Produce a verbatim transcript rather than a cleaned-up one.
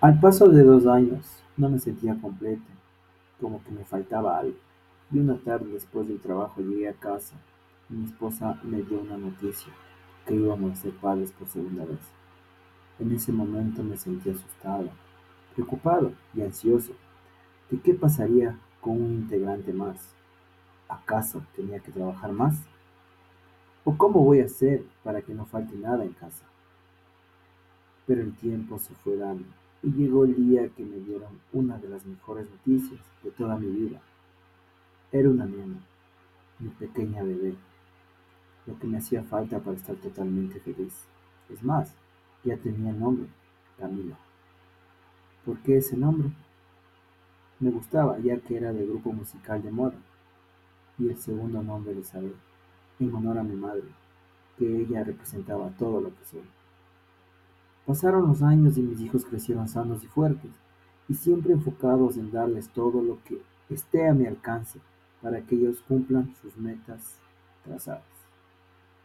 Al paso de dos años, no me sentía completo, como que me faltaba algo. Y una tarde después del trabajo llegué a casa y mi esposa me dio una noticia, que íbamos a ser padres por segunda vez. En ese momento me sentí asustado, preocupado y ansioso de qué pasaría con un integrante más. ¿Acaso tenía que trabajar más? ¿O cómo voy a hacer para que no falte nada en casa? Pero el tiempo se fue dando y llegó el día que me dieron una de las mejores noticias de toda mi vida. Era una nena, mi pequeña bebé, lo que me hacía falta para estar totalmente feliz. Es más, ya tenía el nombre, Camila. ¿Por qué ese nombre? Me gustaba ya que era del grupo musical de moda. Y el segundo nombre de Isabel, en honor a mi madre, que ella representaba todo lo que soy. Pasaron los años y mis hijos crecieron sanos y fuertes, y siempre enfocados en darles todo lo que esté a mi alcance para que ellos cumplan sus metas trazadas.